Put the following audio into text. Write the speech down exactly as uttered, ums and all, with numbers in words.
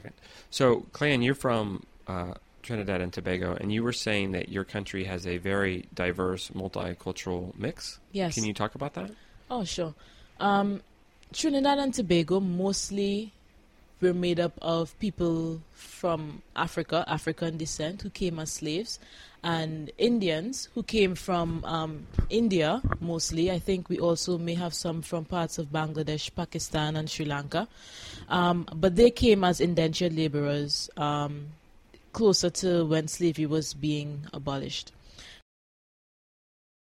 second. So, Clan, you're from uh, Trinidad and Tobago, and you were saying that your country has a very diverse multicultural mix. Yes. Can you talk about that? Oh, sure. Um, Trinidad and Tobago mostly were made up of people from Africa, African descent, who came as slaves, and Indians who came from um, India, mostly. I think we also may have some from parts of Bangladesh, Pakistan, and Sri Lanka. Um, but they came as indentured laborers um, closer to when slavery was being abolished.